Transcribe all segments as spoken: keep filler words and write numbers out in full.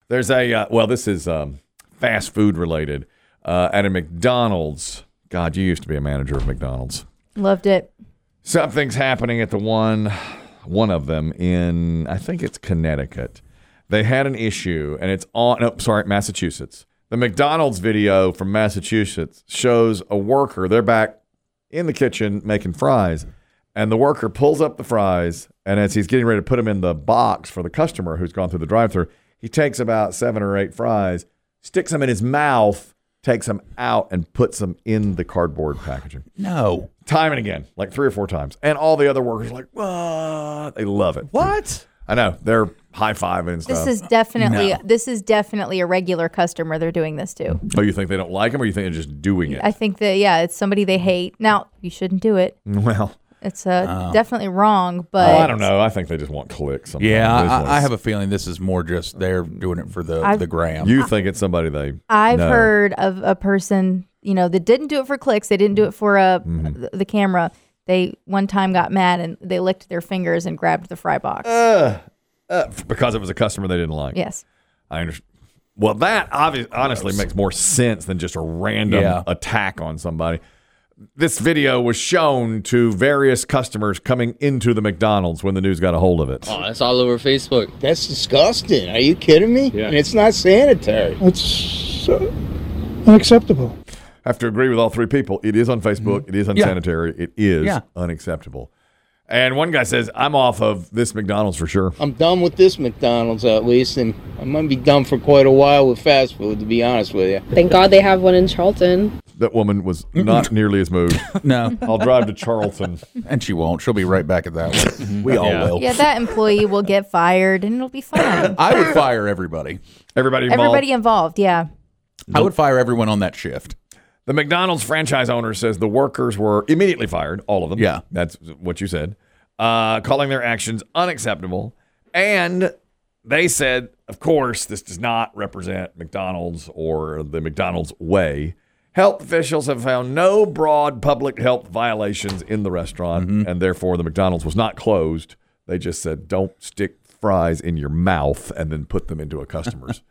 There's a, uh, well, this is um, fast food related. Uh, at a McDonald's, God, you used to be a manager of McDonald's. Loved it. Something's happening at the one, one of them in, I think it's Connecticut. They had an issue, and it's on, no, sorry, Massachusetts. The McDonald's video from Massachusetts shows a worker. They're back in the kitchen making fries, and the worker pulls up the fries, and as he's getting ready to put them in the box for the customer who's gone through the drive-thru, he takes about seven or eight fries, sticks them in his mouth, takes them out, and puts them in the cardboard packaging. No. Time and again, like three or four times. And all the other workers are like, what? They love it. What? I know. They're high-fiving and stuff. This is definitely No. this is definitely a regular customer they're doing this to. Oh, you think they don't like them, or you think they're just doing it? I think that, yeah, it's somebody they hate. Now, you shouldn't do it. Well, It's uh, definitely wrong, but oh, I don't know. I think they just want clicks. Sometimes. Yeah, They just want- I, I have a feeling this is more just they're doing it for the, I've- the gram. You think it's somebody they I've know. heard of a person, you know, that didn't do it for clicks. They didn't do it for uh, Mm-hmm. the, the camera. They one time got mad and they licked their fingers and grabbed the fry box. Uh, uh, because it was a customer they didn't like. Yes. I understand. Well, that obvi- honestly makes more sense than just a random Yeah. attack on somebody. This video was shown to various customers coming into the McDonald's when the news got a hold of it. Oh, that's all over Facebook. That's disgusting. Are you kidding me? Yeah. And it's not sanitary. It's uh, unacceptable. I have to agree with all three people. It is on Facebook. It is unsanitary. It is Yeah. unacceptable. And one guy says, I'm off of this McDonald's for sure. I'm done with this McDonald's at least, and I might be done for quite a while with fast food, to be honest with you. Thank God they have one in Charlton. That woman was not nearly as moved. No, I'll drive to Charlton. and she won't. She'll be right back at that one. We all Yeah. will. Yeah, that employee will get fired and it'll be fine. I would fire everybody. Everybody involved. Everybody involved, yeah. I would fire everyone on that shift. The McDonald's franchise owner says the workers were immediately fired, all of them. Yeah. That's what you said. Uh, calling their actions unacceptable. And they said, of course, this does not represent McDonald's or the McDonald's way. Health officials have found no broad public health violations in the restaurant, and therefore the McDonald's was not closed. They just said, don't stick fries in your mouth and then put them into a customer's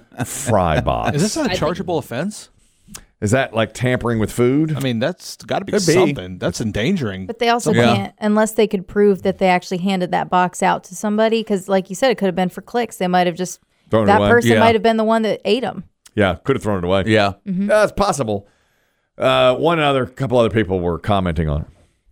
fry box. Is this a I chargeable offense? Is that like tampering with food? I mean, that's got to be Could be. something. That's endangering. But they also Yeah. can't, unless they could prove that they actually handed that box out to somebody, because like you said, it could have been for clicks. They might have just, Thrown it that away. person Yeah. might have been the one that ate them. Yeah, could have thrown it away. Yeah. Yeah, it's possible. Uh, one other, couple other people were commenting on it.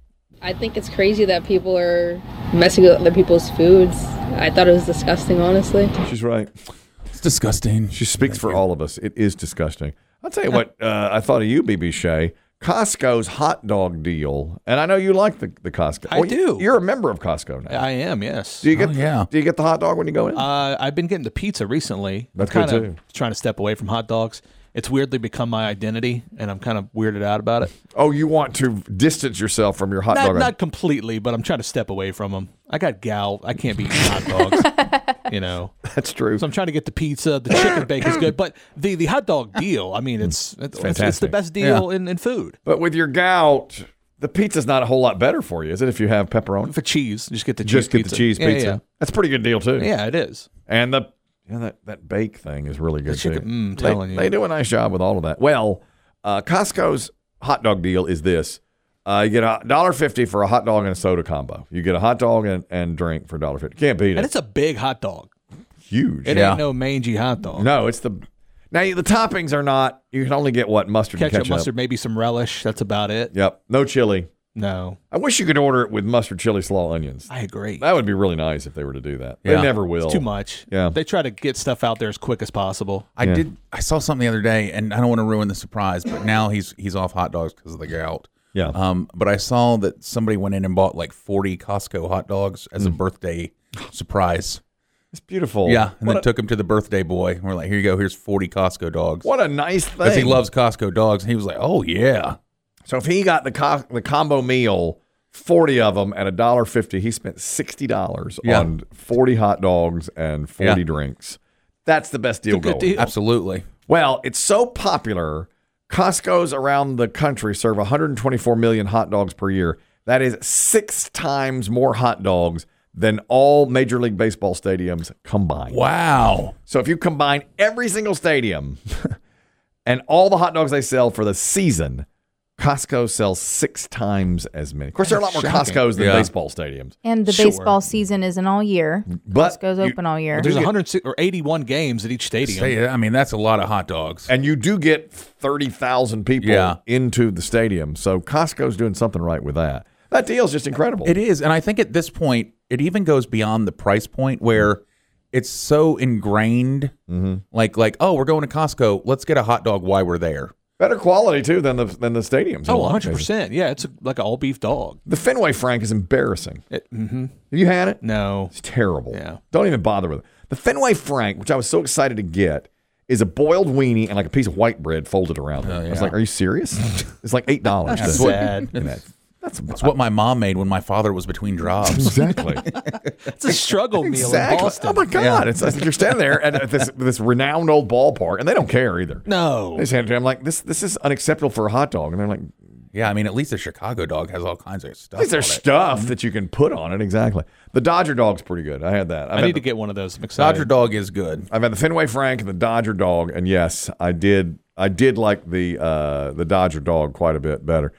I think it's crazy that people are messing with other people's foods. I thought it was disgusting, honestly. She's right. It's disgusting. She speaks for all of us. It is disgusting. I'll tell you what uh, I thought of you, B B Shea. Costco's hot dog deal, and I know you like the, the Costco. I Well, you- do. You're a member of Costco now. I am, yes. Do you get Oh, yeah. Do you get the hot dog when you go in? Uh, I've been getting the pizza recently. That's kind good, of too. trying to step away from hot dogs. It's weirdly become my identity, and I'm kind of weirded out about it. oh, you want to distance yourself from your hot Not, dog? not completely, but I'm trying to step away from them. I got gout. I can't be eating hot dogs. You know, That's true. so I'm trying to get the pizza. The chicken bake is good, but the, the hot dog deal. I mean, it's it's, it's, it's the fantastic. best deal in, in food. But with your gout, the pizza's not a whole lot better for you, is it? If you have pepperoni, For cheese, just get the cheese just get pizza. the cheese Yeah, pizza. Yeah, That's a pretty good deal too. yeah. Yeah, it is. And the yeah, that, that bake thing is really good chicken- too. mm, they, telling you. they do a nice job with all of that. Well, uh, Costco's hot dog deal is this. Uh, you get a one dollar fifty for a hot dog and a soda combo. You get a hot dog and, and drink for one dollar fifty. Can't beat And it. it's a big hot dog. Huge. It Yeah. ain't no mangy hot dog. No, it's the now the toppings are not. You can only get what mustard, and Ketchup, ketchup, mustard, maybe some relish. That's about it. Yep, no chili. No, I wish you could order it with mustard, chili, slaw, onions. I agree. That would be really nice if they were to do that. Yeah. They never will. It's too much. Yeah. They try to get stuff out there as quick as possible. I Yeah. did. I saw something the other day, and I don't want to ruin the surprise, but now he's he's off hot dogs because of the gout. Yeah. Um, but I saw that somebody went in and bought like forty Costco hot dogs as a Mm. birthday surprise. It's beautiful. Yeah, and What then a, took him to the birthday boy. And we're like, here you go. Here's forty Costco dogs. what a nice thing. Because he loves Costco dogs. And he was like, oh yeah. So if he got the co- the combo meal, forty of them at a dollar fifty, he spent sixty dollars Yeah. on forty hot dogs and forty Yeah. drinks. That's the best deal It's a good going. deal. Absolutely. Well, it's so popular. Costco's around the country serve one hundred twenty-four million hot dogs per year. That is six times more hot dogs than all Major League Baseball stadiums combined. Wow. So if you combine every single stadium and all the hot dogs they sell for the season, Costco sells six times as many. Of course, there are a lot more Shocking. Costcos than Yeah. baseball stadiums. And the Sure. baseball season isn't all year. But Costco's you- open all year. There's You get- one hundred or eighty-one games at each stadium. Say, I mean, that's a lot of hot dogs. And you do get thirty thousand people Yeah. into the stadium. So Costco's doing something right with that. That deal's just incredible. It is, and I think at this point, it even goes beyond the price point where it's so ingrained. Mm-hmm. Like, like, oh, we're going to Costco. Let's get a hot dog while we're there. Better quality, too, than the than the stadiums. in a Oh, lot of one hundred cases. percent. Yeah, it's a, like an all beef dog. The Fenway Frank is embarrassing. It, mm-hmm. Have you had it? No. It's terrible. Yeah. Don't even bother with it. The Fenway Frank, which I was so excited to get, is a boiled weenie and like a piece of white bread folded around it. I was yeah. like, are you serious? It's like eight dollars. That's sad. That's, It's what my mom made when my father was between jobs. exactly. It's a struggle meal in exactly. Boston. Oh my God! It's like you're standing there at this this renowned old ballpark, and they don't care either. No. They just hand it to me. I'm like, this this is unacceptable for a hot dog, and they're like, Yeah, I mean, at least the Chicago dog has all kinds of stuff. at least there's on it. stuff that you can put on it. Exactly. The Dodger dog's pretty good. I had that. I've I had need the, to get one of those. I'm excited. Dodger dog is good. I've had the Fenway Frank and the Dodger dog, and yes, I did. I did like the uh, the Dodger dog quite a bit better.